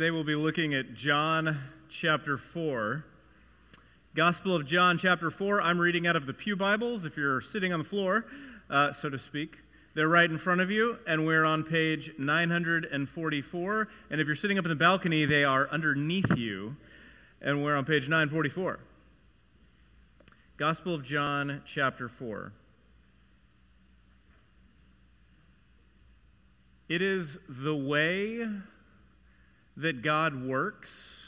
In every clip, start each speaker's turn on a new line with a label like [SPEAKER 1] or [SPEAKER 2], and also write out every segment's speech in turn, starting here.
[SPEAKER 1] Today we'll be looking at John chapter 4. Gospel of John chapter 4. I'm reading out of the Pew Bibles, if you're sitting on the floor, so to speak. They're right in front of you, and we're on page 944. And if you're sitting up in the balcony, they are underneath you, and we're on page 944. Gospel of John chapter 4. It is the way that God works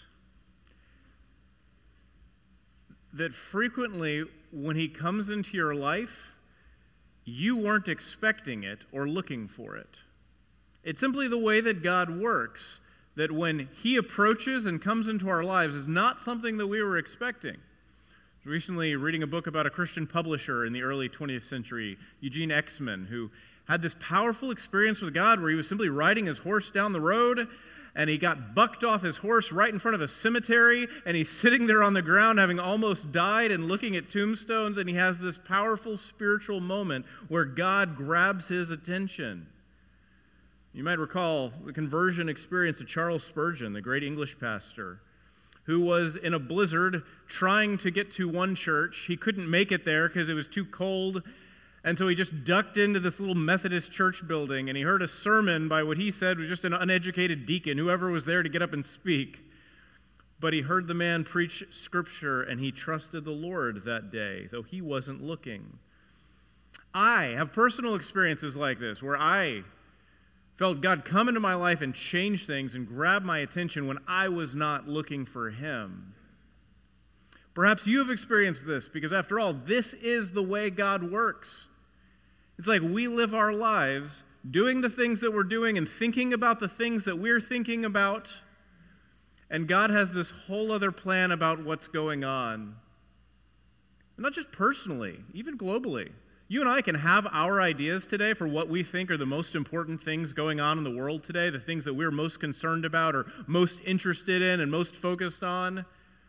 [SPEAKER 1] that frequently when he comes into your life, you weren't expecting it or looking for it. It's simply the way that God works that when he approaches and comes into our lives is not something that we were expecting. Recently reading a book about a Christian publisher in the early 20th century, Eugene Exman, who had this powerful experience with God where he was simply riding his horse down the road and he got bucked off his horse right in front of a cemetery, and he's sitting there on the ground having almost died and looking at tombstones, and he has this powerful spiritual moment where God grabs his attention. You might recall the conversion experience of Charles Spurgeon, the great English pastor, who was in a blizzard trying to get to one church. He couldn't make it there because it was too cold, and so he just ducked into this little Methodist church building, and he heard a sermon by what he said was just an uneducated deacon, whoever was there to get up and speak. But he heard the man preach Scripture, and he trusted the Lord that day, though he wasn't looking. I have personal experiences like this, where I felt God come into my life and change things and grab my attention when I was not looking for him. Perhaps you have experienced this, because after all, this is the way God works. It's like we live our lives doing the things that we're doing and thinking about the things that we're thinking about, and God has this whole other plan about what's going on. And not just personally, even globally. You and I can have our ideas today for what we think are the most important things going on in the world today, the things that we're most concerned about or most interested in and most focused on.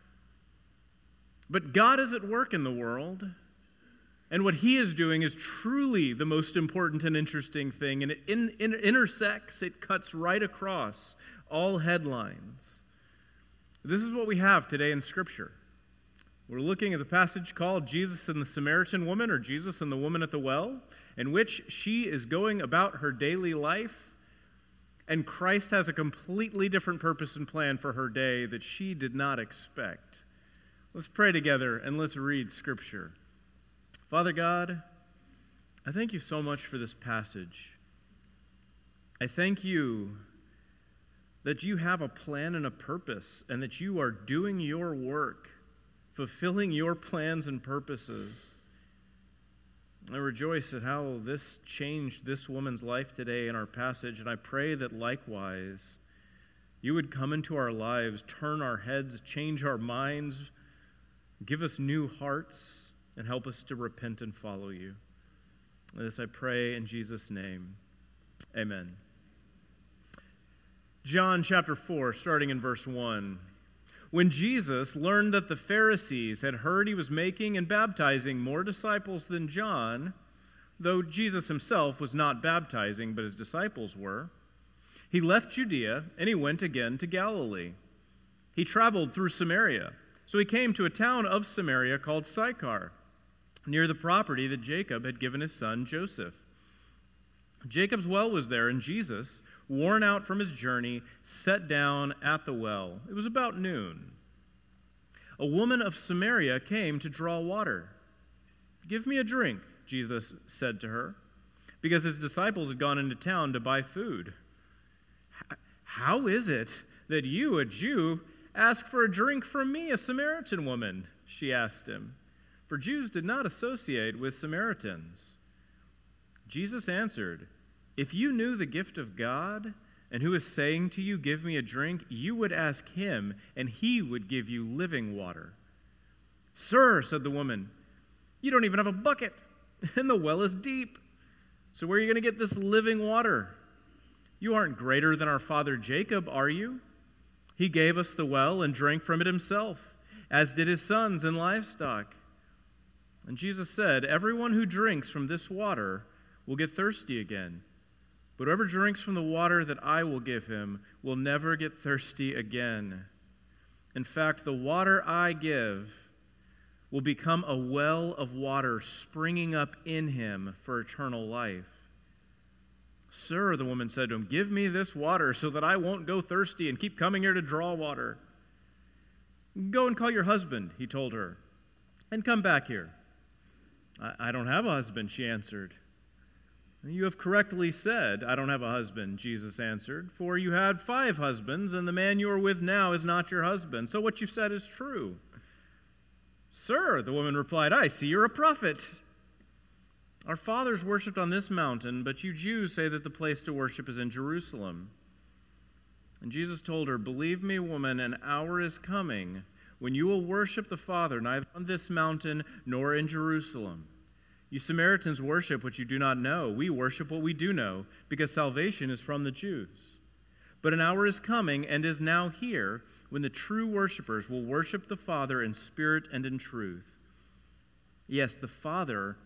[SPEAKER 1] But God is at work in the world, and what he is doing is truly the most important and interesting thing, and it intersects, it cuts right across all headlines. This is what we have today in Scripture. We're looking at the passage called Jesus and the Samaritan Woman, or Jesus and the Woman at the Well, in which she is going about her daily life, and Christ has a completely different purpose and plan for her day that she did not expect. Let's pray together and let's read Scripture. Father God, I thank you so much for this passage. I thank you that you have a plan and a purpose, and that you are doing your work, fulfilling your plans and purposes. I rejoice at how this changed this woman's life today in our passage, and I pray that likewise you would come into our lives, turn our heads, change our minds, give us new hearts, and help us to repent and follow you. This I pray in Jesus' name. Amen. John chapter 4, starting in verse 1. When Jesus learned that the Pharisees had heard he was making and baptizing more disciples than John, though Jesus himself was not baptizing, but his disciples were, he left Judea and he went again to Galilee. He traveled through Samaria. So he came to a town of Samaria called Sychar, near the property that Jacob had given his son Joseph. Jacob's well was there, and Jesus, worn out from his journey, sat down at the well. It was about noon. A woman of Samaria came to draw water. "Give me a drink," Jesus said to her, because his disciples had gone into town to buy food. "How is it that you, a Jew, ask for a drink from me, a Samaritan woman?" she asked him. For Jews did not associate with Samaritans. Jesus answered, "If you knew the gift of God and who is saying to you, 'Give me a drink,' you would ask him, and he would give you living water." "Sir," said the woman, "you don't even have a bucket, and the well is deep. So where are you going to get this living water? You aren't greater than our father Jacob, are you? He gave us the well and drank from it himself, as did his sons and livestock." And Jesus said, "Everyone who drinks from this water will get thirsty again. But whoever drinks from the water that I will give him will never get thirsty again. In fact, the water I give will become a well of water springing up in him for eternal life." "Sir," the woman said to him, "give me this water so that I won't go thirsty and keep coming here to draw water." "Go and call your husband," he told her, "and come back here." I don't have a husband," she answered. "You have correctly said, 'I don't have a husband,'" Jesus answered, "for you had 5 husbands, and the man you are with now is not your husband. So what you said is true." "Sir," the woman replied, "I see you're a prophet. Our fathers worshipped on this mountain, but you Jews say that the place to worship is in Jerusalem." And Jesus told her, "Believe me, woman, an hour is coming when you will worship the Father neither on this mountain nor in Jerusalem. You Samaritans worship what you do not know. We worship what we do know, because salvation is from the Jews. But an hour is coming and is now here when the true worshipers will worship the Father in spirit and in truth. Yes, the Father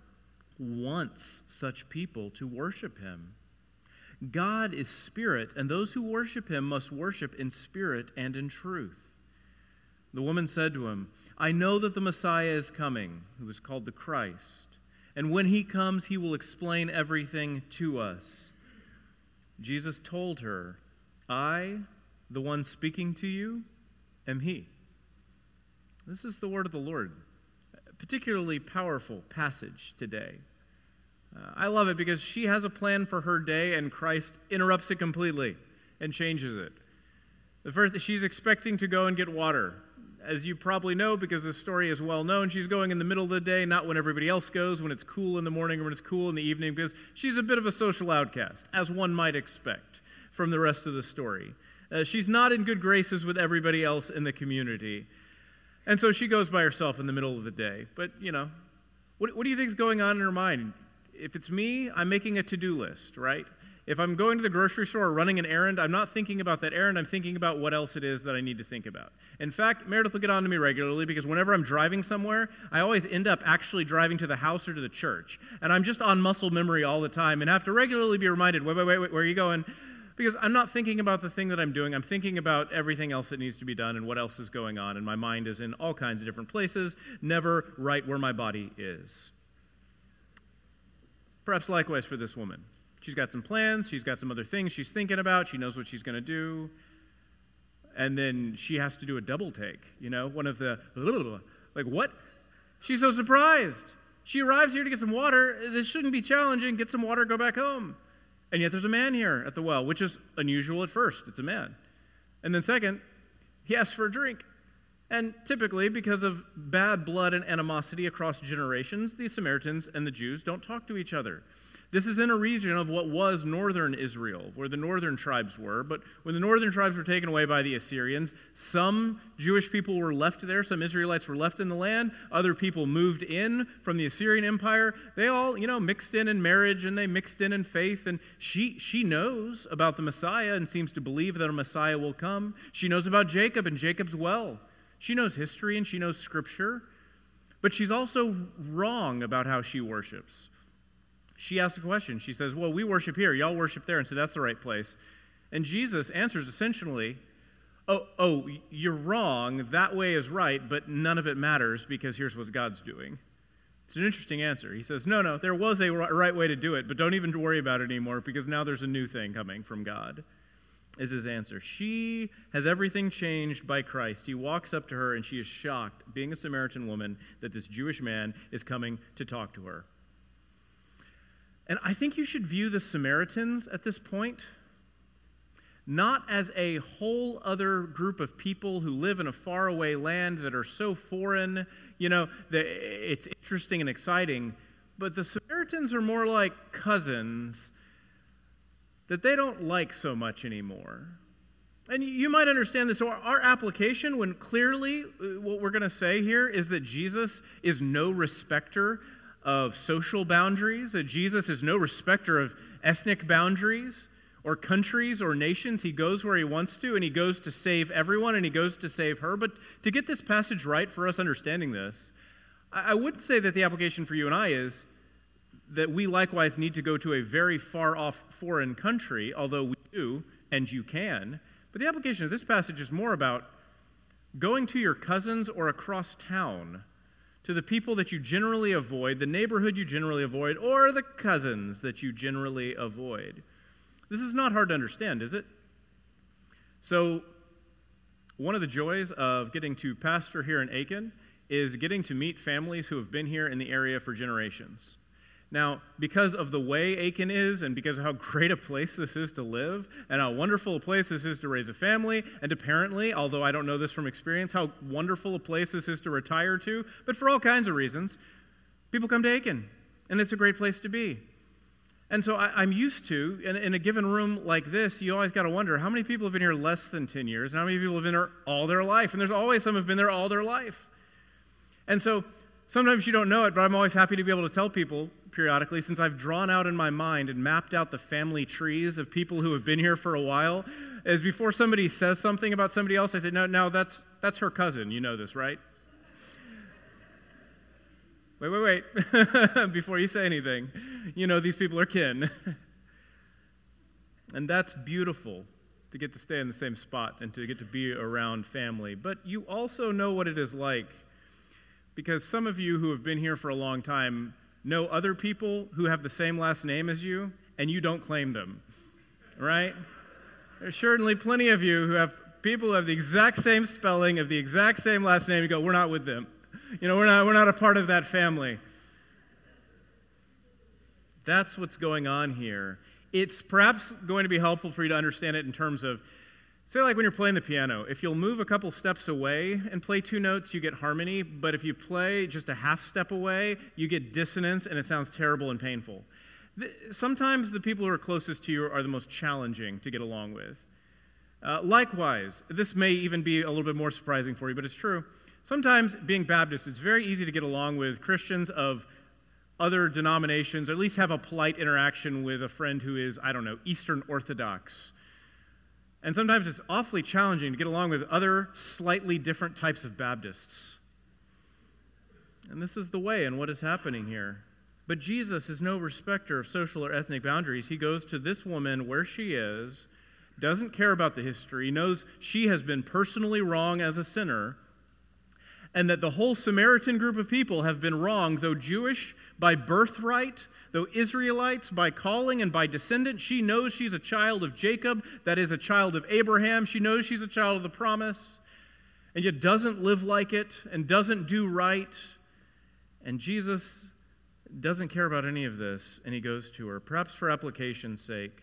[SPEAKER 1] wants such people to worship him. God is spirit, and those who worship him must worship in spirit and in truth." The woman said to him, "I know that the Messiah is coming, who is called the Christ. And when he comes, he will explain everything to us." Jesus told her, "I, the one speaking to you, am he." This is the word of the Lord. A particularly powerful passage today. I love it because she has a plan for her day, and Christ interrupts it completely and changes it. The first, she's expecting to go and get water. As you probably know, because this story is well known, she's going in the middle of the day, not when everybody else goes, when it's cool in the morning or when it's cool in the evening, because she's a bit of a social outcast, as one might expect from the rest of the story. She's not in good graces with everybody else in the community. And so she goes by herself in the middle of the day. But, what do you think is going on in her mind? If it's me, I'm making a to-do list, right? If I'm going to the grocery store or running an errand, I'm not thinking about that errand. I'm thinking about what else it is that I need to think about. In fact, Meredith will get on to me regularly because whenever I'm driving somewhere, I always end up actually driving to the house or to the church. And I'm just on muscle memory all the time and have to regularly be reminded, wait, where are you going? Because I'm not thinking about the thing that I'm doing. I'm thinking about everything else that needs to be done and what else is going on. And my mind is in all kinds of different places, never right where my body is. Perhaps likewise for this woman. She's got some plans, she's got some other things she's thinking about, she knows what she's going to do, and then she has to do a double take, one of the, like, what? She's so surprised. She arrives here to get some water. This shouldn't be challenging. Get some water, go back home. And yet there's a man here at the well, which is unusual at first. It's a man. And then second, he asks for a drink. And typically, because of bad blood and animosity across generations, the Samaritans and the Jews don't talk to each other. This is in a region of what was northern Israel, where the northern tribes were. But when the northern tribes were taken away by the Assyrians, some Jewish people were left there, some Israelites were left in the land, other people moved in from the Assyrian Empire. They all, mixed in marriage, and they mixed in faith. And she knows about the Messiah and seems to believe that a Messiah will come. She knows about Jacob and Jacob's well. She knows history and she knows Scripture. But she's also wrong about how she worships. She asks a question. She says, well, we worship here, y'all worship there, and so that's the right place. And Jesus answers essentially, oh, you're wrong, that way is right, but none of it matters because here's what God's doing. It's an interesting answer. He says, no, there was a right way to do it, but don't even worry about it anymore because now there's a new thing coming from God, is his answer. She has everything changed by Christ. He walks up to her and she is shocked, being a Samaritan woman, that this Jewish man is coming to talk to her. And I think you should view the Samaritans at this point not as a whole other group of people who live in a faraway land that are so foreign, that it's interesting and exciting, but the Samaritans are more like cousins that they don't like so much anymore. And you might understand this. So our application, when clearly what we're going to say here is that Jesus is no respecter of social boundaries, that Jesus is no respecter of ethnic boundaries or countries or nations. He goes where he wants to, and he goes to save everyone, and he goes to save her. But to get this passage right for us understanding this, I would say that the application for you and I is that we likewise need to go to a very far-off foreign country, although we do, and you can. But the application of this passage is more about going to your cousins or across town, to the people that you generally avoid, the neighborhood you generally avoid, or the cousins that you generally avoid. This is not hard to understand, is it? So, one of the joys of getting to pastor here in Aiken is getting to meet families who have been here in the area for generations. Now, because of the way Aiken is, and because of how great a place this is to live, and how wonderful a place this is to raise a family, and apparently, although I don't know this from experience, how wonderful a place this is to retire to, but for all kinds of reasons, people come to Aiken, and it's a great place to be. And so I'm used to, in a given room like this, you always got to wonder, how many people have been here less than 10 years, and how many people have been here all their life? And there's always some who have been there all their life. And so sometimes you don't know it, but I'm always happy to be able to tell people periodically, since I've drawn out in my mind and mapped out the family trees of people who have been here for a while, is before somebody says something about somebody else, I say, no, that's her cousin. You know this, right? Wait. Before you say anything, you know these people are kin. And that's beautiful, to get to stay in the same spot and to get to be around family. But you also know what it is like, because some of you who have been here for a long time know other people who have the same last name as you, and you don't claim them, right? There's certainly plenty of you who have people who have the exact same spelling of the exact same last name. You go, we're not with them. You know, we're not a part of that family. That's what's going on here. It's perhaps going to be helpful for you to understand it in terms of, say like when you're playing the piano, if you'll move a couple steps away and play two notes, you get harmony, but if you play just a half step away, you get dissonance and it sounds terrible and painful. Sometimes the people who are closest to you are the most challenging to get along with. Likewise, this may even be a little bit more surprising for you, but it's true. Sometimes, being Baptist, it's very easy to get along with Christians of other denominations, or at least have a polite interaction with a friend who is, Eastern Orthodox. And sometimes it's awfully challenging to get along with other slightly different types of Baptists. And this is the way and what is happening here. But Jesus is no respecter of social or ethnic boundaries. He goes to this woman where she is, doesn't care about the history, knows she has been personally wrong as a sinner, and that the whole Samaritan group of people have been wrong, though Jewish by birthright, though Israelites by calling and by descendant. She knows she's a child of Jacob, that is a child of Abraham. She knows she's a child of the promise, and yet doesn't live like it and doesn't do right. And Jesus doesn't care about any of this, and he goes to her, perhaps for application's sake.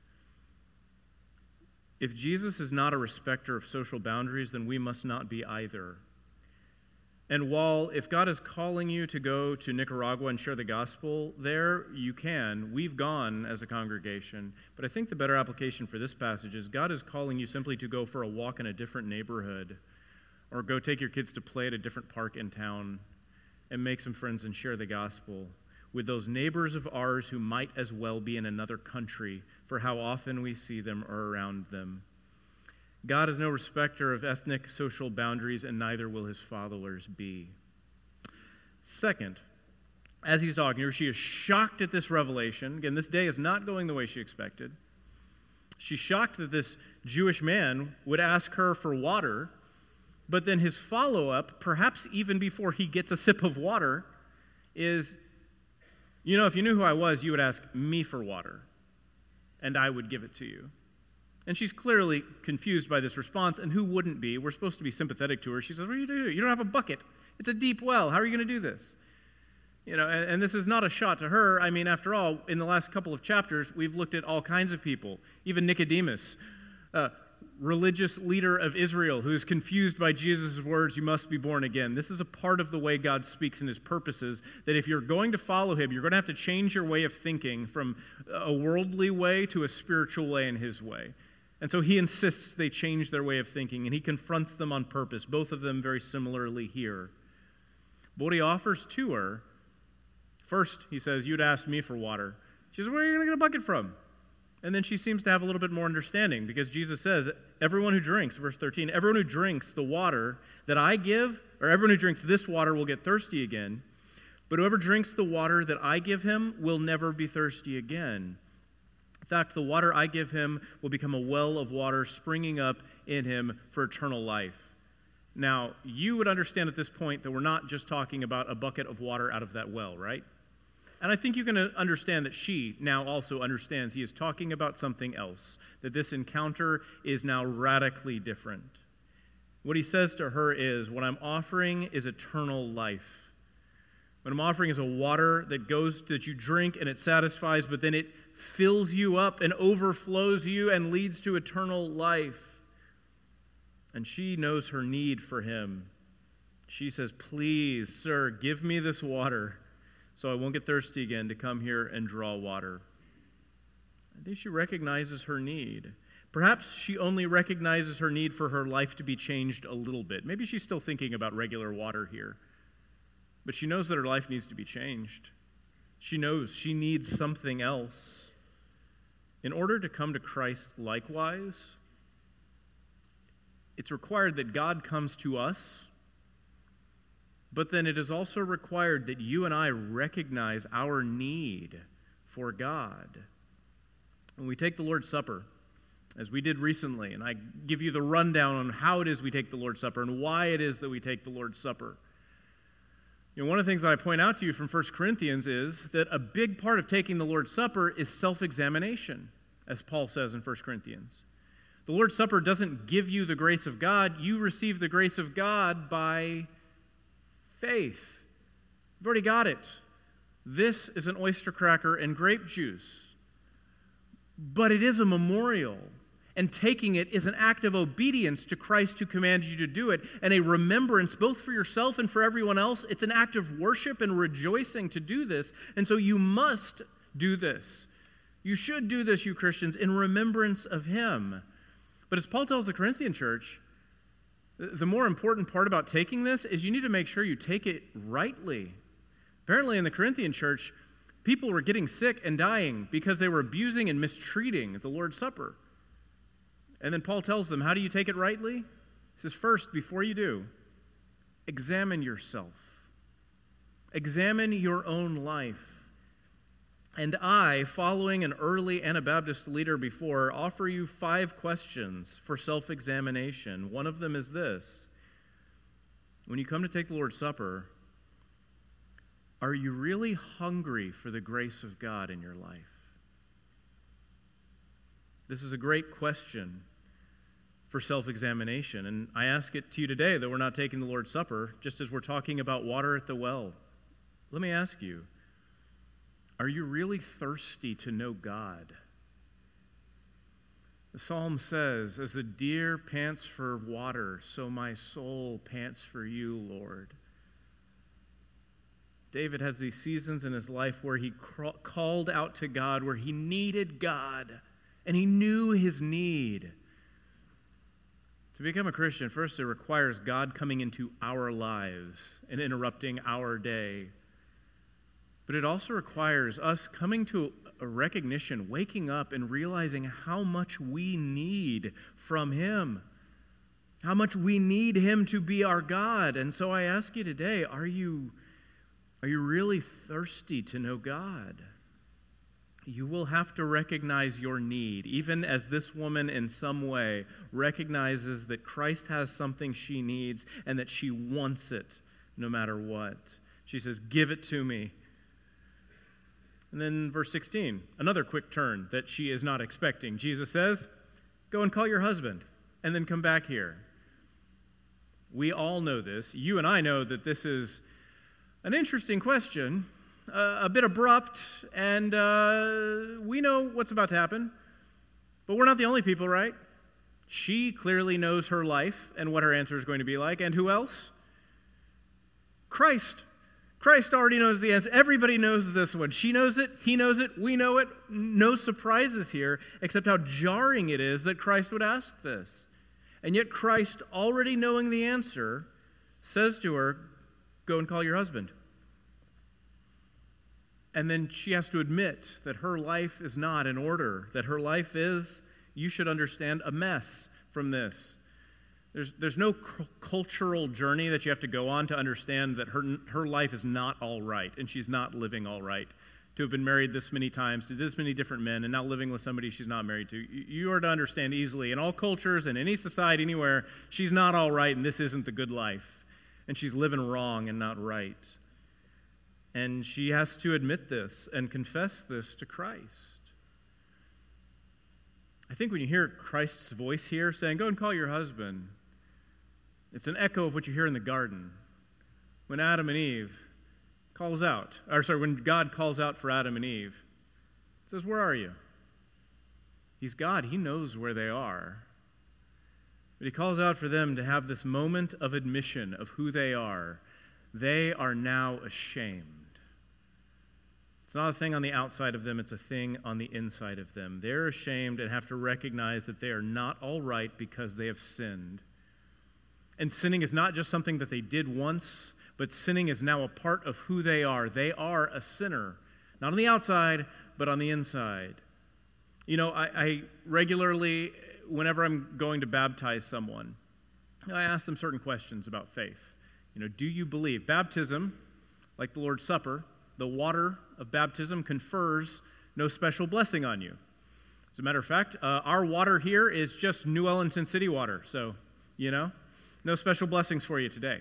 [SPEAKER 1] If Jesus is not a respecter of social boundaries, then we must not be either. And while if God is calling you to go to Nicaragua and share the gospel there, you can. We've gone as a congregation. But I think the better application for this passage is God is calling you simply to go for a walk in a different neighborhood, or go take your kids to play at a different park in town and make some friends and share the gospel with those neighbors of ours who might as well be in another country, for how often we see them or around them. God is no respecter of ethnic, social boundaries, and neither will his followers be. Second, as he's talking to her, she is shocked at this revelation. Again, this day is not going the way she expected. She's shocked that this Jewish man would ask her for water, but then his follow-up, perhaps even before he gets a sip of water, is, if you knew who I was, you would ask me for water, and I would give it to you. And she's clearly confused by this response, and who wouldn't be? We're supposed to be sympathetic to her. She says, what are you doing? You don't have a bucket. It's a deep well. How are you going to do this? And this is not a shot to her. I mean, after all, in the last couple of chapters, we've looked at all kinds of people, even Nicodemus, religious leader of Israel, who is confused by Jesus' words, you must be born again. This is a part of the way God speaks in his purposes, that if you're going to follow him, you're going to have to change your way of thinking from a worldly way to a spiritual way in his way. And so he insists they change their way of thinking, and he confronts them on purpose, both of them very similarly here. But what he offers to her, first he says, you'd ask me for water. She says, where are you going to get a bucket from? And then she seems to have a little bit more understanding, because Jesus says, everyone who drinks, verse 13, everyone who drinks the water that I give, or everyone who drinks this water will get thirsty again. But whoever drinks the water that I give him will never be thirsty again. In fact, the water I give him will become a well of water springing up in him for eternal life." Now, you would understand at this point that we're not just talking about a bucket of water out of that well, right? And I think you can understand that she now also understands he is talking about something else, that this encounter is now radically different. What he says to her is, what I'm offering is eternal life. What I'm offering is a water that you drink and it satisfies, but then it fills you up and overflows you and leads to eternal life. And she knows her need for him. She says, "Please, sir, give me this water so I won't get thirsty again to come here and draw water." I think she recognizes her need. Perhaps she only recognizes her need for her life to be changed a little bit. Maybe she's still thinking about regular water here. But she knows that her life needs to be changed. She knows she needs something else. In order to come to Christ likewise, it's required that God comes to us, but then it is also required that you and I recognize our need for God. When we take the Lord's Supper, as we did recently, and I give you the rundown on how it is we take the Lord's Supper and why it is that we take the Lord's Supper. One of the things that I point out to you from 1 Corinthians is that a big part of taking the Lord's Supper is self-examination, as Paul says in 1 Corinthians. The Lord's Supper doesn't give you the grace of God. You receive the grace of God by faith. You've already got it. This is an oyster cracker and grape juice. But it is a memorial. And taking it is an act of obedience to Christ who commanded you to do it, and a remembrance both for yourself and for everyone else. It's an act of worship and rejoicing to do this, and so you must do this. You should do this, you Christians, in remembrance of him. But as Paul tells the Corinthian church, the more important part about taking this is you need to make sure you take it rightly. Apparently in the Corinthian church, people were getting sick and dying because they were abusing and mistreating the Lord's Supper. And then Paul tells them, how do you take it rightly? He says, first, before you do, examine yourself. Examine your own life. And I, following an early Anabaptist leader before, offer you 5 questions for self-examination. One of them is this: when you come to take the Lord's Supper, are you really hungry for the grace of God in your life? This is a great question for self-examination, and I ask it to you today that we're not taking the Lord's Supper, just as we're talking about water at the well. Let me ask you, are you really thirsty to know God? The psalm says, "As the deer pants for water, so my soul pants for you, Lord." David has these seasons in his life where he called out to God, where he needed God, and he knew his need. To become a Christian, first, it requires God coming into our lives and interrupting our day. But it also requires us coming to a recognition, waking up and realizing how much we need from him, how much we need him to be our God. And so I ask you today, are you really thirsty to know God? You will have to recognize your need, even as this woman in some way recognizes that Christ has something she needs and that she wants it no matter what. She says, "Give it to me." And then verse 16, another quick turn that she is not expecting. Jesus says, "Go and call your husband and then come back here." We all know this. You and I know that this is an interesting question, a bit abrupt, and we know what's about to happen. But we're not the only people, right? She clearly knows her life and what her answer is going to be like. And who else? Christ. Christ already knows the answer. Everybody knows this one. She knows it. He knows it. We know it. No surprises here, except how jarring it is that Christ would ask this. And yet Christ, already knowing the answer, says to her, "Go and call your husband." And then she has to admit that her life is not in order, that her life is, you should understand, a mess from this. There's no cultural journey that you have to go on to understand that her life is not all right and she's not living all right. To have been married this many times to this many different men and now living with somebody she's not married to. You are to understand easily in all cultures and any society anywhere, she's not all right and this isn't the good life. And she's living wrong and not right. And she has to admit this and confess this to Christ. I think when you hear Christ's voice here saying, go and call your husband, it's an echo of what you hear in the garden. When Adam and Eve when God calls out for Adam and Eve, it says, where are you? He's God. He knows where they are. But he calls out for them to have this moment of admission of who they are. They are now ashamed. It's not a thing on the outside of them, it's a thing on the inside of them. They're ashamed and have to recognize that they are not all right because they have sinned. And sinning is not just something that they did once, but sinning is now a part of who they are. They are a sinner, not on the outside, but on the inside. You know, I regularly, whenever I'm going to baptize someone, I ask them certain questions about faith. You know, do you believe? Baptism, like the Lord's Supper, the water of baptism confers no special blessing on you. As a matter of fact, our water here is just New Ellington City water, so, no special blessings for you today.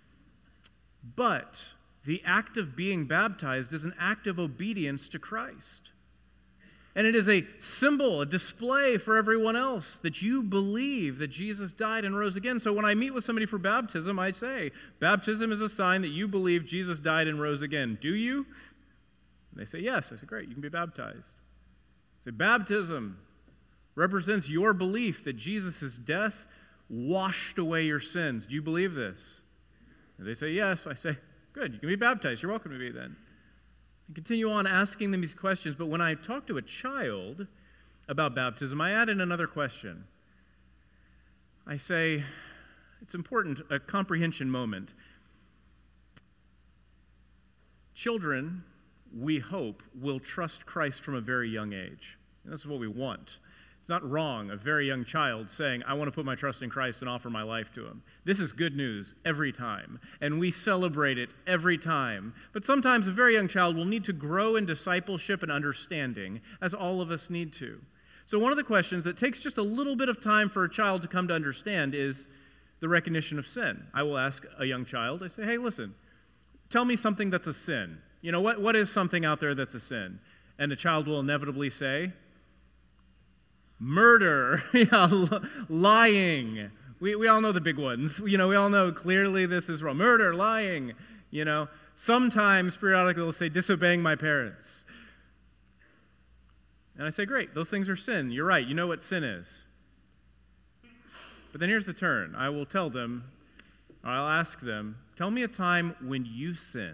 [SPEAKER 1] But the act of being baptized is an act of obedience to Christ. And it is a symbol, a display for everyone else that you believe that Jesus died and rose again. So when I meet with somebody for baptism, I say, baptism is a sign that you believe Jesus died and rose again. Do you? And they say, yes. I say, great, you can be baptized. I say, baptism represents your belief that Jesus' death washed away your sins. Do you believe this? And they say, yes. I say, good, you can be baptized. You're welcome to be then. I continue on asking them these questions, but when I talk to a child about baptism, I add in another question. I say, it's important, a comprehension moment. Children, we hope, will trust Christ from a very young age. And this is what we want. It's not wrong, a very young child saying, I want to put my trust in Christ and offer my life to him. This is good news every time, and we celebrate it every time. But sometimes a very young child will need to grow in discipleship and understanding, as all of us need to. So one of the questions that takes just a little bit of time for a child to come to understand is the recognition of sin. I will ask a young child, I say, hey, listen, tell me something that's a sin. You know, what is something out there that's a sin? And the child will inevitably say, murder, lying. We all know the big ones. We all know clearly this is wrong. Murder, lying, Sometimes, periodically, they'll say, disobeying my parents. And I say, great, those things are sin. You're right, you know what sin is. But then here's the turn. I will tell them, I'll ask them, tell me a time when you sinned.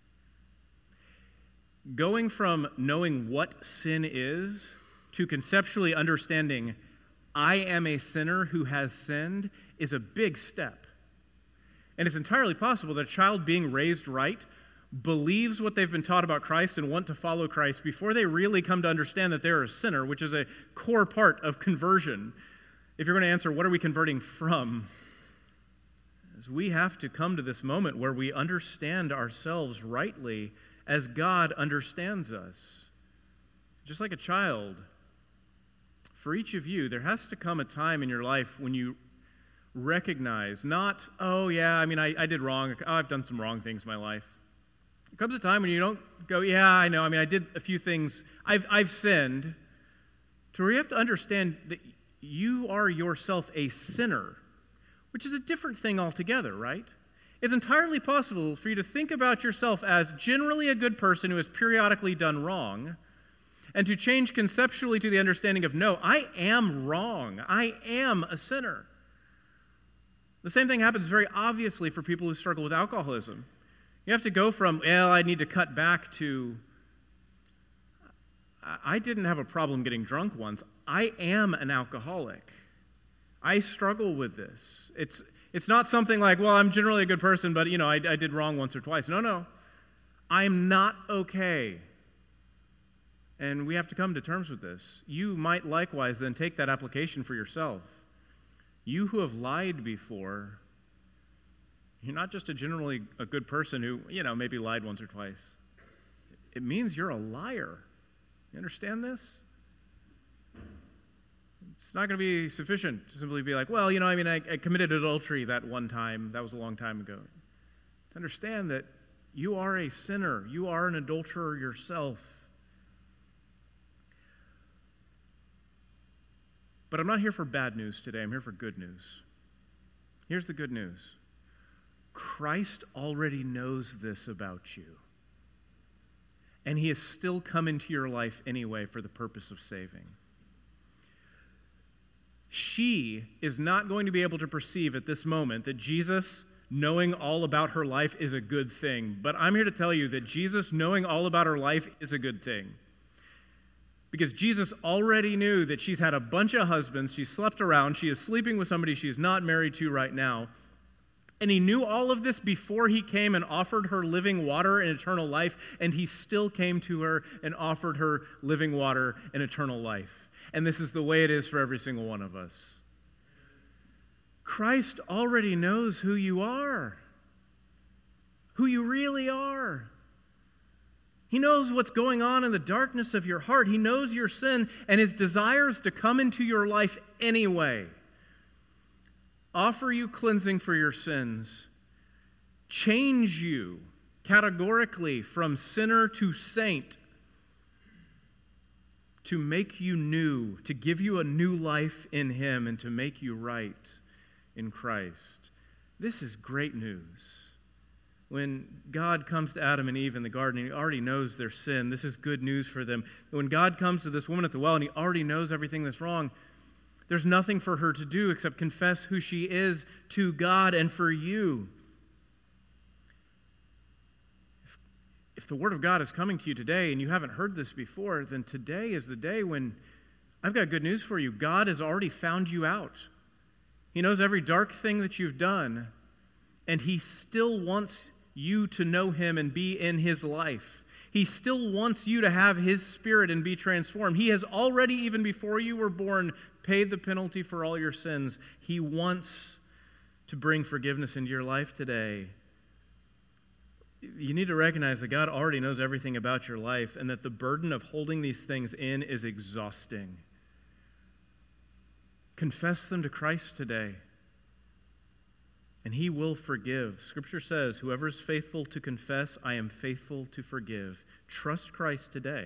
[SPEAKER 1] Going from knowing what sin is to conceptually understanding I am a sinner who has sinned is a big step. And it's entirely possible that a child being raised right believes what they've been taught about Christ and want to follow Christ before they really come to understand that they're a sinner, which is a core part of conversion. If you're going to answer, what are we converting from? Is we have to come to this moment where we understand ourselves rightly as God understands us. Just like a child, for each of you, there has to come a time in your life when you recognize not, oh yeah, I did wrong. Oh, I've done some wrong things in my life. There comes a time when you don't go, yeah, I know. I did a few things. I've sinned. To where you have to understand that you are yourself a sinner, which is a different thing altogether, right? It's entirely possible for you to think about yourself as generally a good person who has periodically done wrong, and to change conceptually to the understanding of, no, I am wrong. I am a sinner. The same thing happens very obviously for people who struggle with alcoholism. You have to go from, I need to cut back to, I didn't have a problem getting drunk once. I am an alcoholic. I struggle with this. It's not something like, well, I'm generally a good person, but, I did wrong once or twice. No. I'm not okay. And we have to come to terms with this. You might likewise then take that application for yourself. You who have lied before, you're not just generally a good person who, maybe lied once or twice. It means you're a liar. You understand this? It's not going to be sufficient to simply be like, well, I committed adultery that one time. That was a long time ago. To understand that you are a sinner. You are an adulterer yourself. But I'm not here for bad news today. I'm here for good news. Here's the good news. Christ already knows this about you. And he has still come into your life anyway for the purpose of saving. She is not going to be able to perceive at this moment that Jesus knowing all about her life is a good thing. But I'm here to tell you that Jesus knowing all about her life is a good thing. Because Jesus already knew that she's had a bunch of husbands, she's slept around, she is sleeping with somebody she's not married to right now. And he knew all of this before he came and offered her living water and eternal life, and he still came to her and offered her living water and eternal life. And this is the way it is for every single one of us. Christ already knows who you are, who you really are. He knows what's going on in the darkness of your heart. He knows your sin and his desires to come into your life anyway. Offer you cleansing for your sins. Change you categorically from sinner to saint. To make you new, to give you a new life in him, and to make you right in Christ. This is great news. When God comes to Adam and Eve in the garden, he already knows their sin. This is good news for them. When God comes to this woman at the well and he already knows everything that's wrong, there's nothing for her to do except confess who she is to God and for you. If the Word of God is coming to you today and you haven't heard this before, then today is the day when I've got good news for you. God has already found you out. He knows every dark thing that you've done, and he still wants you to know him and be in his life. He still wants you to have his Spirit and be transformed. He has already, even before you were born, paid the penalty for all your sins. He wants to bring forgiveness into your life today. You need to recognize that God already knows everything about your life and that the burden of holding these things in is exhausting. Confess them to Christ today, and he will forgive. Scripture says, whoever is faithful to confess, I am faithful to forgive. Trust Christ today.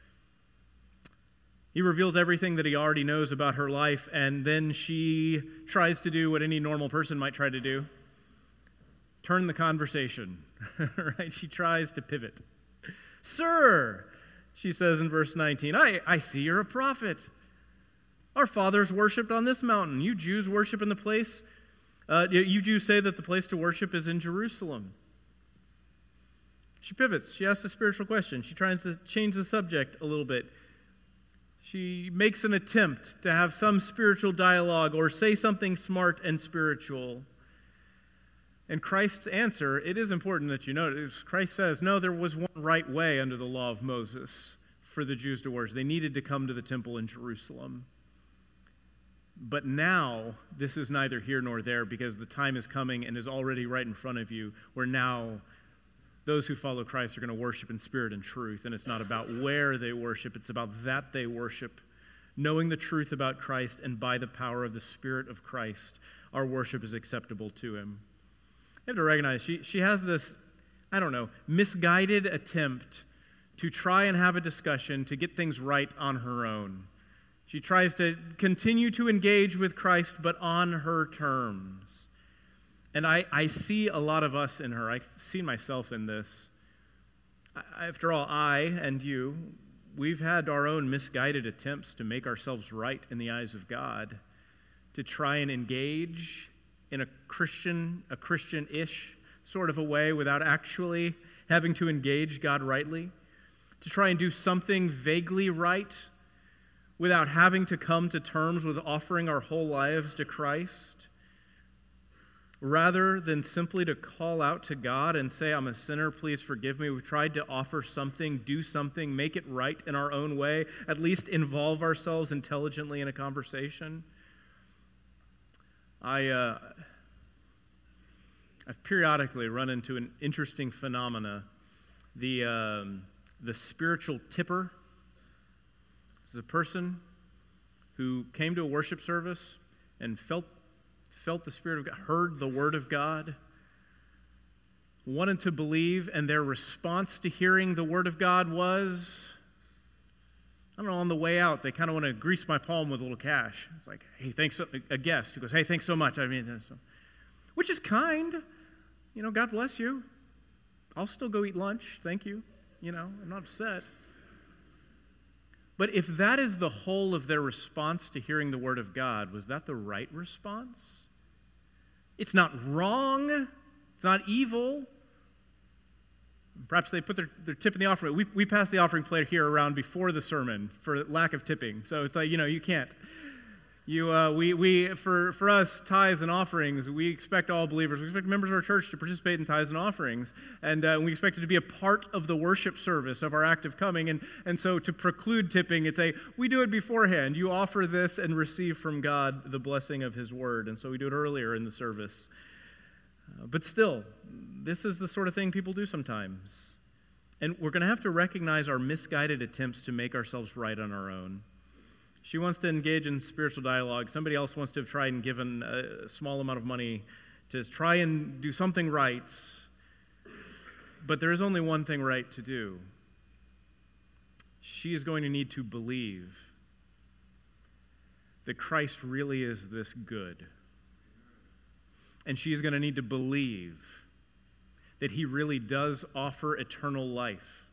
[SPEAKER 1] He reveals everything that he already knows about her life, and then she tries to do what any normal person might try to do. Turn the conversation, right? She tries to pivot. Sir, she says in verse 19, I see you're a prophet. Our fathers worshipped on this mountain. You Jews worship in the place. You Jews say that the place to worship is in Jerusalem. She pivots. She asks a spiritual question. She tries to change the subject a little bit. She makes an attempt to have some spiritual dialogue or say something smart and spiritual. And Christ's answer, it is important that you notice, Christ says, no, there was one right way under the law of Moses for the Jews to worship. They needed to come to the temple in Jerusalem. But now, this is neither here nor there because the time is coming and is already right in front of you where now those who follow Christ are going to worship in spirit and truth. And it's not about where they worship, it's about that they worship. Knowing the truth about Christ and by the power of the Spirit of Christ, our worship is acceptable to him. You have to recognize she has this, misguided attempt to try and have a discussion to get things right on her own. She tries to continue to engage with Christ, but on her terms. And I see a lot of us in her. I've seen myself in this. After all, I and you, we've had our own misguided attempts to make ourselves right in the eyes of God, to try and engage in a Christian-ish sort of a way without actually having to engage God rightly, to try and do something vaguely right without having to come to terms with offering our whole lives to Christ, rather than simply to call out to God and say, I'm a sinner, please forgive me. We've tried to offer something, do something, make it right in our own way, at least involve ourselves intelligently in a conversation. I've periodically run into an interesting phenomena. The spiritual tipper is a person who came to a worship service and felt the Spirit of God, heard the Word of God, wanted to believe, and their response to hearing the Word of God was, I don't know, on the way out, they kind of want to grease my palm with a little cash. It's like, hey, thanks, a guest who goes, hey, thanks so much. I mean, which is kind. God bless you. I'll still go eat lunch. Thank you. I'm not upset. But if that is the whole of their response to hearing the Word of God, was that the right response? It's not wrong. It's not evil. Perhaps they put their tip in the offering. We pass the offering plate here around before the sermon for lack of tipping. So it's like, you can't. For us, tithes and offerings, we expect all believers, we expect members of our church to participate in tithes and offerings, and we expect it to be a part of the worship service of our act of coming, and so to preclude tipping, we do it beforehand. You offer this and receive from God the blessing of His Word, and so we do it earlier in the service. But still, this is the sort of thing people do sometimes, and we're going to have to recognize our misguided attempts to make ourselves right on our own. She wants to engage in spiritual dialogue. Somebody else wants to have tried and given a small amount of money to try and do something right. But there is only one thing right to do. She is going to need to believe that Christ really is this good. And she is going to need to believe that He really does offer eternal life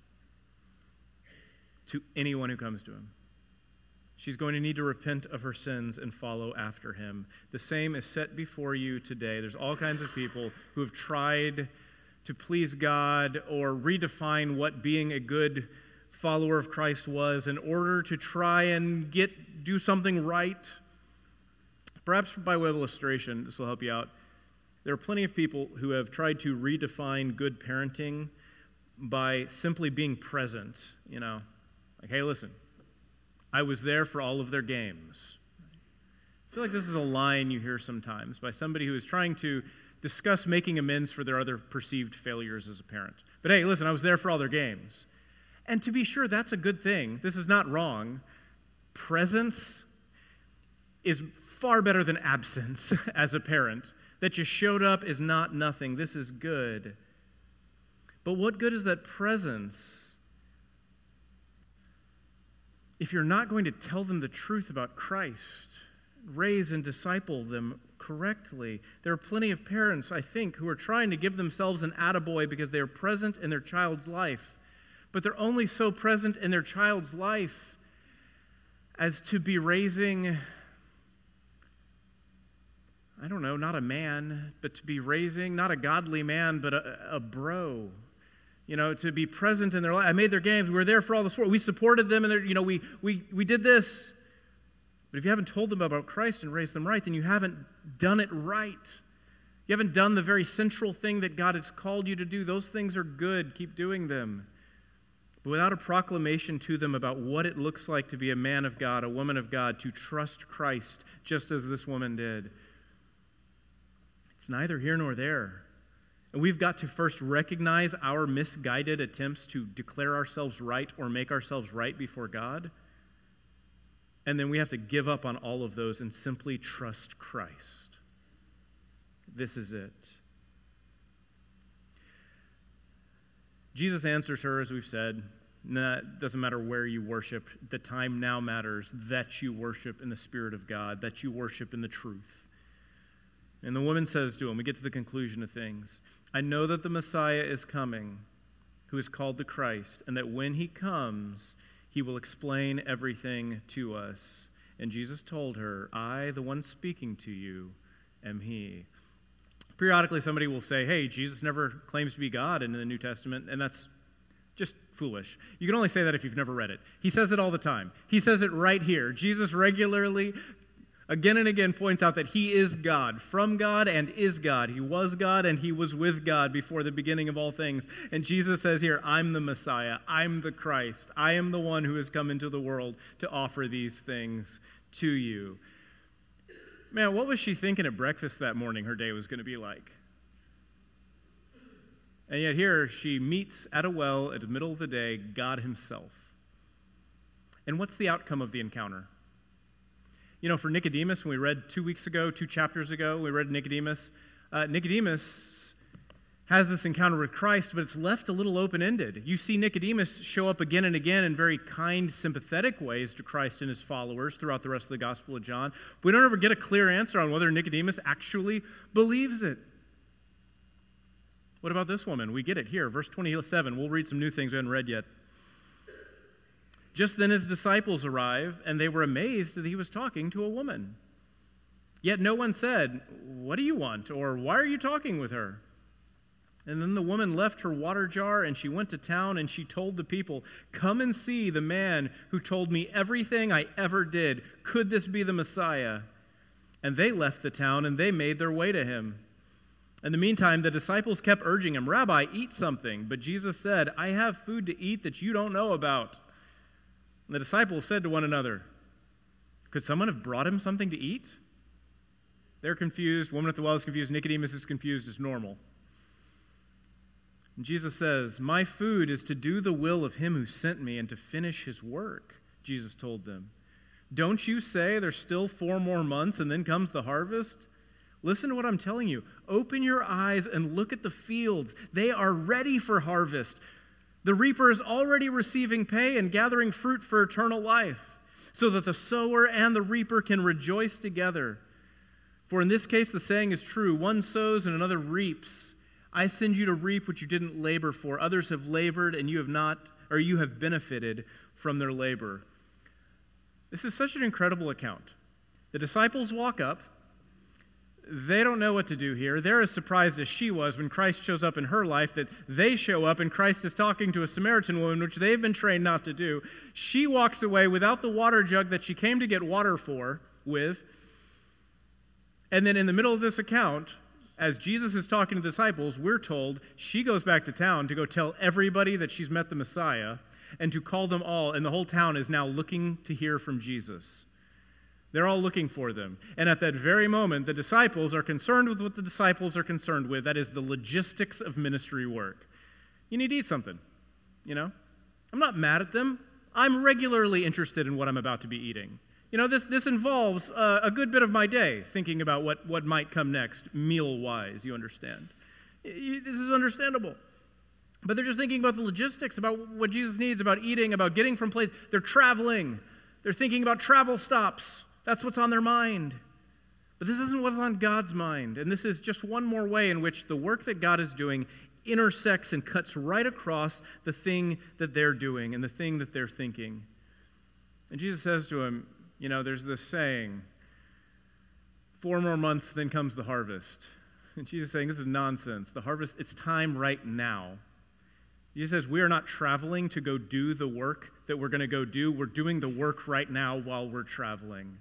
[SPEAKER 1] to anyone who comes to Him. She's going to need to repent of her sins and follow after Him. The same is set before you today. There's all kinds of people who have tried to please God or redefine what being a good follower of Christ was in order to try and do something right. Perhaps by way of illustration, this will help you out. There are plenty of people who have tried to redefine good parenting by simply being present, Like, hey, listen, I was there for all of their games. I feel like this is a line you hear sometimes by somebody who is trying to discuss making amends for their other perceived failures as a parent. But hey, listen, I was there for all their games. And to be sure, that's a good thing. This is not wrong. Presence is far better than absence as a parent. That you showed up is not nothing. This is good. But what good is that presence if you're not going to tell them the truth about Christ, raise and disciple them correctly? There are plenty of parents, I think, who are trying to give themselves an attaboy because they are present in their child's life. But they're only so present in their child's life as to be raising, I don't know, not a man, but to be raising, not a godly man, but a bro. To be present in their life. I made their games. We were there for all the sport. We supported them, and we did this. But if you haven't told them about Christ and raised them right, then you haven't done it right. You haven't done the very central thing that God has called you to do. Those things are good. Keep doing them. But without a proclamation to them about what it looks like to be a man of God, a woman of God, to trust Christ just as this woman did, it's neither here nor there. And we've got to first recognize our misguided attempts to declare ourselves right or make ourselves right before God. And then we have to give up on all of those and simply trust Christ. This is it. Jesus answers her, as we've said, it doesn't matter where you worship. The time now matters that you worship in the Spirit of God, that you worship in the truth. And the woman says to him, we get to the conclusion of things, I know that the Messiah is coming, who is called the Christ, and that when He comes, He will explain everything to us. And Jesus told her, I, the one speaking to you, am He. Periodically, somebody will say, hey, Jesus never claims to be God in the New Testament, and that's just foolish. You can only say that if you've never read it. He says it all the time. He says it right here. Jesus regularly again and again points out that He is God, from God and is God. He was God and He was with God before the beginning of all things. And Jesus says here, I'm the Messiah, I'm the Christ, I am the one who has come into the world to offer these things to you. Man, what was she thinking at breakfast that morning her day was going to be like? And yet here she meets at a well at the middle of the day God himself. And what's the outcome of the encounter? You know, for Nicodemus, when we read 2 chapters ago, we read Nicodemus. Nicodemus has this encounter with Christ, but it's left a little open-ended. You see Nicodemus show up again and again in very kind, sympathetic ways to Christ and his followers throughout the rest of the Gospel of John. We don't ever get a clear answer on whether Nicodemus actually believes it. What about this woman? We get it here, verse 27. We'll read some new things we haven't read yet. Just then his disciples arrived, and they were amazed that he was talking to a woman. Yet no one said, "What do you want?" or "Why are you talking with her?" And then the woman left her water jar, and she went to town, and she told the people, "Come and see the man who told me everything I ever did. Could this be the Messiah?" And they left the town, and they made their way to him. In the meantime, the disciples kept urging him, "Rabbi, eat something." But Jesus said, "I have food to eat that you don't know about." And the disciples said to one another, "Could someone have brought him something to eat?" They're confused. Woman at the well is confused. Nicodemus is confused. It's normal. And Jesus says, "My food is to do the will of him who sent me and to finish his work," Jesus told them. "Don't you say there's still 4 more months and then comes the harvest? Listen to what I'm telling you. Open your eyes and look at the fields. They are ready for harvest. The reaper is already receiving pay and gathering fruit for eternal life, so that the sower and the reaper can rejoice together. For in this case, the saying is true, one sows and another reaps. I send you to reap what you didn't labor for. Others have labored and you have benefited from their labor." This is such an incredible account. The disciples walk up. They don't know what to do here. They're as surprised as she was when Christ shows up in her life that they show up and Christ is talking to a Samaritan woman, which they've been trained not to do. She walks away without the water jug that she came to get water with. And then in the middle of this account, as Jesus is talking to the disciples, we're told she goes back to town to go tell everybody that she's met the Messiah and to call them all, and the whole town is now looking to hear from Jesus. They're all looking for them. And at that very moment, the disciples are concerned with what the disciples are concerned with. That is the logistics of ministry work. You need to eat something, you know? I'm not mad at them. I'm regularly interested in what I'm about to be eating. You know, this involves a good bit of my day, thinking about what might come next, meal-wise, you understand. This is understandable. But they're just thinking about the logistics, about what Jesus needs, about eating, about getting from place. They're traveling. They're thinking about travel stops. That's what's on their mind. But this isn't what's on God's mind. And this is just one more way in which the work that God is doing intersects and cuts right across the thing that they're doing and the thing that they're thinking. And Jesus says to him, you know, there's this saying, 4 more months, then comes the harvest. And Jesus is saying, this is nonsense. The harvest, it's time right now. Jesus says, we are not traveling to go do the work that we're going to go do. We're doing the work right now while we're traveling.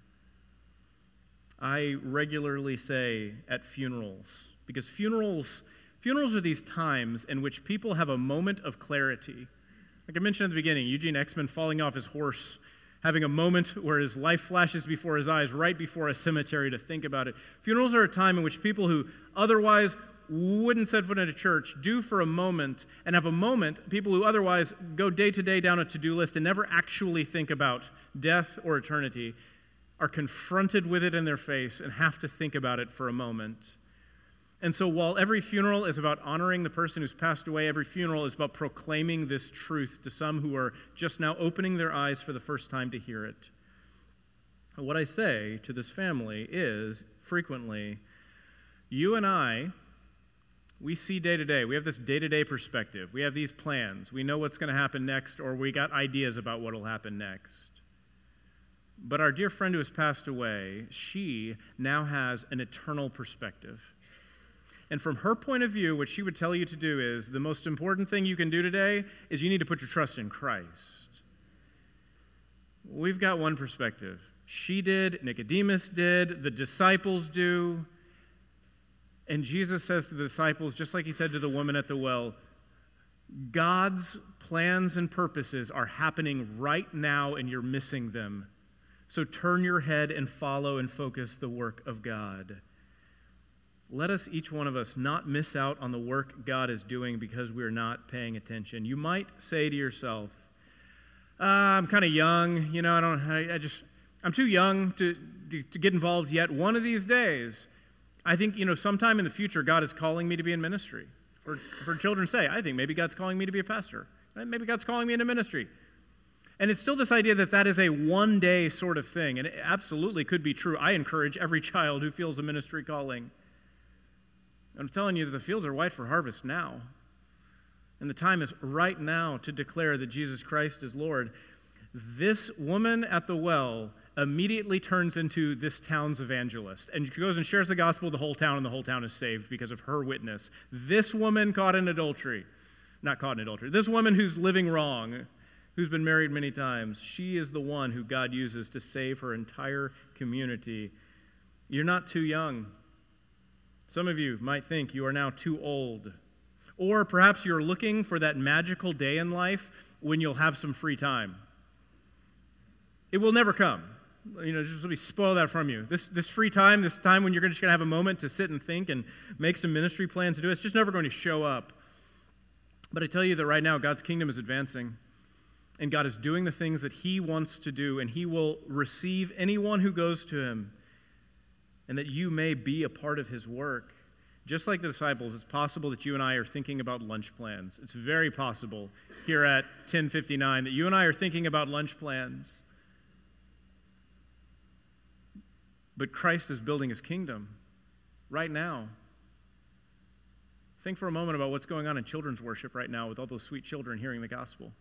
[SPEAKER 1] I regularly say at funerals, because funerals are these times in which people have a moment of clarity. Like I mentioned at the beginning, Eugene Exman falling off his horse, having a moment where his life flashes before his eyes right before a cemetery to think about it. Funerals are a time in which people who otherwise wouldn't set foot in a church do for a moment, and have a moment, people who otherwise go day to day down a to-do list and never actually think about death or eternity, are confronted with it in their face and have to think about it for a moment. And so while every funeral is about honoring the person who's passed away, every funeral is about proclaiming this truth to some who are just now opening their eyes for the first time to hear it. What I say to this family is, frequently, you and I, we see day to day. We have this day-to-day perspective. We have these plans. We know what's going to happen next, or we got ideas about what will happen next. But our dear friend who has passed away, she now has an eternal perspective. And from her point of view, what she would tell you to do is, the most important thing you can do today is you need to put your trust in Christ. We've got one perspective. She did, Nicodemus did, the disciples do. And Jesus says to the disciples, just like he said to the woman at the well, God's plans and purposes are happening right now and you're missing them. So turn your head and follow and focus the work of God. Let us, each one of us, not miss out on the work God is doing because we're not paying attention. You might say to yourself, I'm kind of young, I'm too young to get involved yet. One of these days, I think, sometime in the future, God is calling me to be in ministry. For children say, I think maybe God's calling me to be a pastor. Maybe God's calling me into ministry. And it's still this idea that is a one-day sort of thing, and it absolutely could be true. I encourage every child who feels a ministry calling. I'm telling you that the fields are white for harvest now. And the time is right now to declare that Jesus Christ is Lord. This woman at the well immediately turns into this town's evangelist. And she goes and shares the gospel with the whole town, and the whole town is saved because of her witness. This woman not caught in adultery. This woman who's living wrong, who's been married many times, she is the one who God uses to save her entire community. You're not too young. Some of you might think you are now too old. Or perhaps you're looking for that magical day in life when you'll have some free time. It will never come. Just let me spoil that from you. This free time, this time when you're just going to have a moment to sit and think and make some ministry plans to do, it's just never going to show up. But I tell you that right now, God's kingdom is advancing, and God is doing the things that He wants to do, and He will receive anyone who goes to Him, and that you may be a part of His work. Just like the disciples, it's possible that you and I are thinking about lunch plans. It's very possible here at 10:59 that you and I are thinking about lunch plans. But Christ is building His kingdom right now. Think for a moment about what's going on in children's worship right now with all those sweet children hearing the gospel.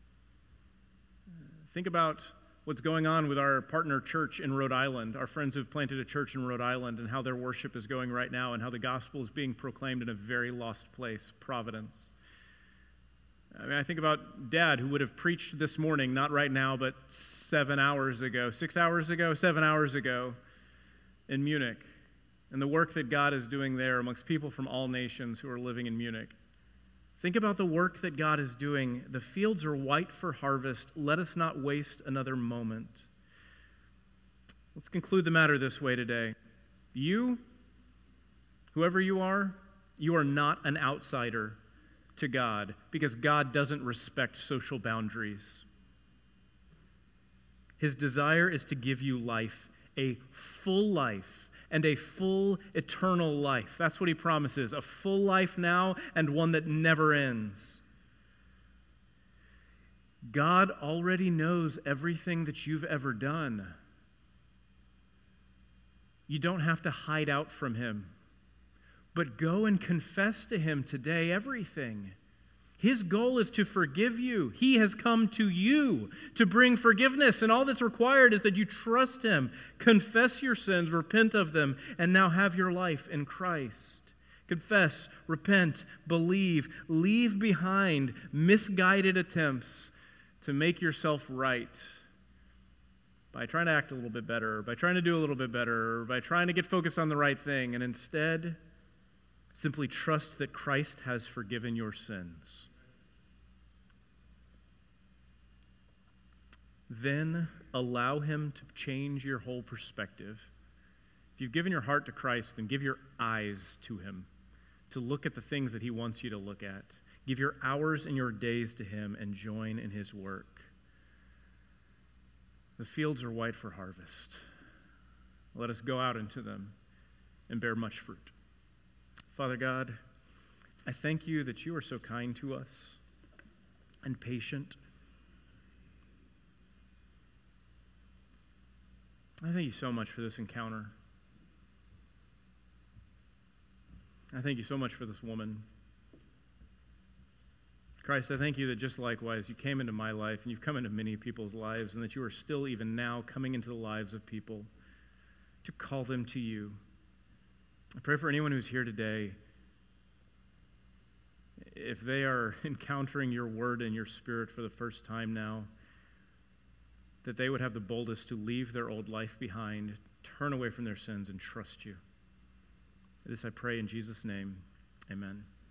[SPEAKER 1] Think about what's going on with our partner church in Rhode Island, our friends who've planted a church in Rhode Island, and how their worship is going right now, and how the gospel is being proclaimed in a very lost place, Providence. I think about Dad, who would have preached this morning, not right now, but 7 hours ago, in Munich, and the work that God is doing there amongst people from all nations who are living in Munich. Think about the work that God is doing. The fields are white for harvest. Let us not waste another moment. Let's conclude the matter this way today. You, whoever you are not an outsider to God, because God doesn't respect social boundaries. His desire is to give you life, a full life, and a full eternal life. That's what He promises, a full life now and one that never ends. God already knows everything that you've ever done. You don't have to hide out from Him, but go and confess to Him today everything. His goal is to forgive you. He has come to you to bring forgiveness, and all that's required is that you trust Him, confess your sins, repent of them, and now have your life in Christ. Confess, repent, believe, leave behind misguided attempts to make yourself right by trying to act a little bit better, by trying to do a little bit better, or by trying to get focused on the right thing, and instead simply trust that Christ has forgiven your sins. Then allow Him to change your whole perspective. If you've given your heart to Christ, then give your eyes to Him, to look at the things that He wants you to look at. Give your hours and your days to Him and join in His work. The fields are white for harvest. Let us go out into them and bear much fruit. Father God, I thank You that You are so kind to us and patient. I thank You so much for this encounter. I thank You so much for this woman. Christ, I thank You that just likewise You came into my life and You've come into many people's lives, and that You are still even now coming into the lives of people to call them to You. I pray for anyone who's here today, if they are encountering Your word and Your Spirit for the first time now, that they would have the boldness to leave their old life behind, turn away from their sins, and trust You. This I pray in Jesus' name. Amen.